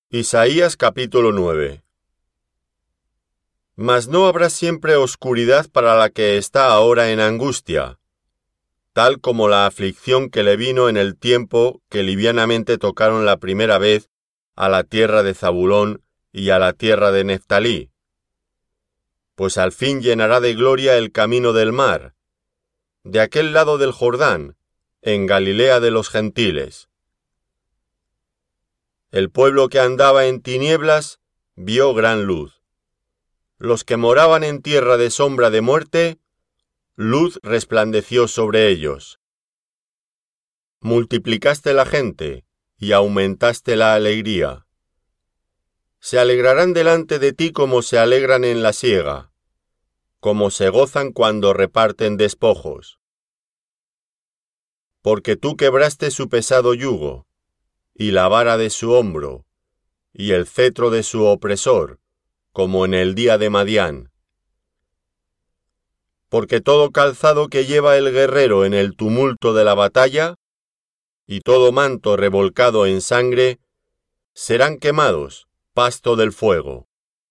Isaías capítulo 9. Mas no habrá siempre oscuridad para la que está ahora en angustia, tal como la aflicción que le vino en el tiempo que livianamente tocaron la primera vez a la tierra de Zabulón y a la tierra de Neftalí. Pues al fin llenará de gloria el camino del mar, de aquel lado del Jordán, en Galilea de los gentiles. El pueblo que andaba en tinieblas vio gran luz. Los que moraban en tierra de sombra de muerte, luz resplandeció sobre ellos. Multiplicaste la gente y aumentaste la alegría. Se alegrarán delante de ti como se alegran en la siega, como se gozan cuando reparten despojos. Porque tú quebraste su pesado yugo, y la vara de su hombro, y el cetro de su opresor, como en el día de Madián. Porque todo calzado que lleva el guerrero en el tumulto de la batalla, y todo manto revolcado en sangre, serán quemados, pasto del fuego.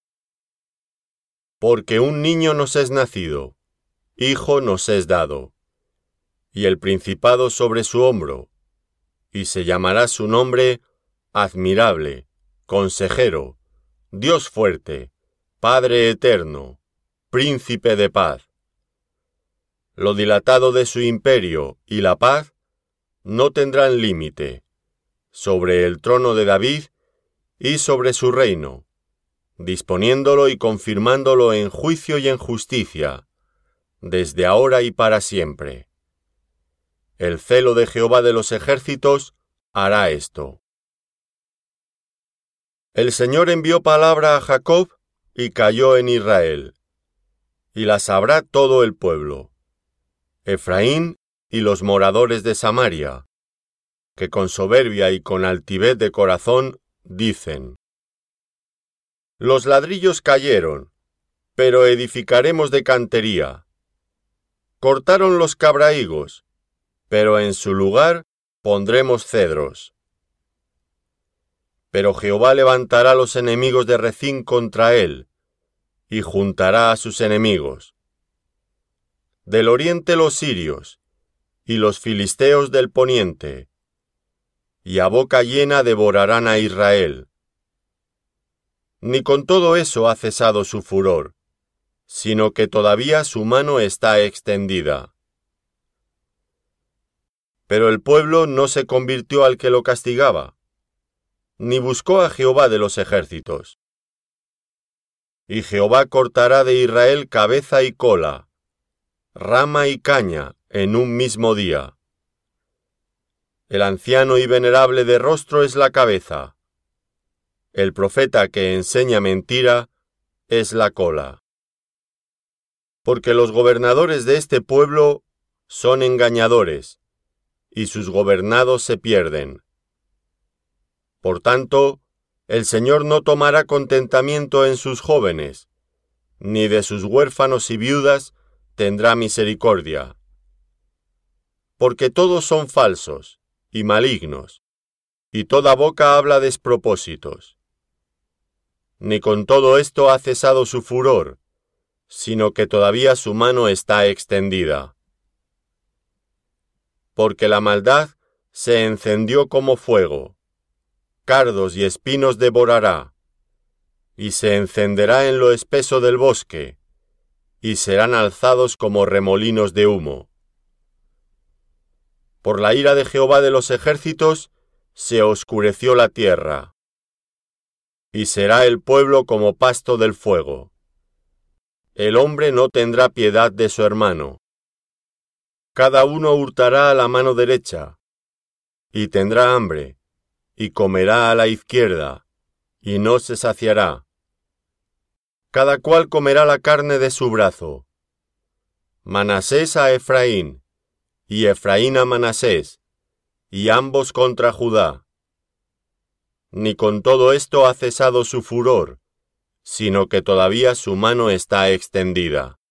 Porque un niño nos es nacido, hijo nos es dado, y el principado sobre su hombro, y se llamará su nombre Admirable, Consejero, Dios fuerte, Padre eterno, Príncipe de paz. Lo dilatado de su imperio y la paz no tendrán límite, sobre el trono de David y sobre su reino, disponiéndolo y confirmándolo en juicio y en justicia, desde ahora y para siempre. El celo de Jehová de los ejércitos hará esto. El Señor envió palabra a Jacob y cayó en Israel, y la sabrá todo el pueblo, Efraín y los moradores de Samaria, que con soberbia y con altivez de corazón dicen: Los ladrillos cayeron, pero edificaremos de cantería. Cortaron los cabrahigos, pero en su lugar pondremos cedros. Pero Jehová levantará los enemigos de Rezín contra él, y juntará a sus enemigos. Del oriente los sirios, y los filisteos del poniente, y a boca llena devorarán a Israel. Ni con todo eso ha cesado su furor, sino que todavía su mano está extendida. Pero el pueblo no se convirtió al que lo castigaba, ni buscó a Jehová de los ejércitos. Y Jehová cortará de Israel cabeza y cola, rama y caña en un mismo día. El anciano y venerable de rostro es la cabeza, el profeta que enseña mentira es la cola. Porque los gobernadores de este pueblo son engañadores, y sus gobernados se pierden. Por tanto, el Señor no tomará contentamiento en sus jóvenes, ni de sus huérfanos y viudas tendrá misericordia. Porque todos son falsos y malignos, y toda boca habla despropósitos. Ni con todo esto ha cesado su furor, sino que todavía su mano está extendida. Porque la maldad se encendió como fuego, cardos y espinos devorará, y se encenderá en lo espeso del bosque, y serán alzados como remolinos de humo. Por la ira de Jehová de los ejércitos se oscureció la tierra, y será el pueblo como pasto del fuego. El hombre no tendrá piedad de su hermano. Cada uno hurtará a la mano derecha, y tendrá hambre, y comerá a la izquierda, y no se saciará. Cada cual comerá la carne de su brazo. Manasés a Efraín, y Efraín a Manasés, y ambos contra Judá. Ni con todo esto ha cesado su furor, sino que todavía su mano está extendida.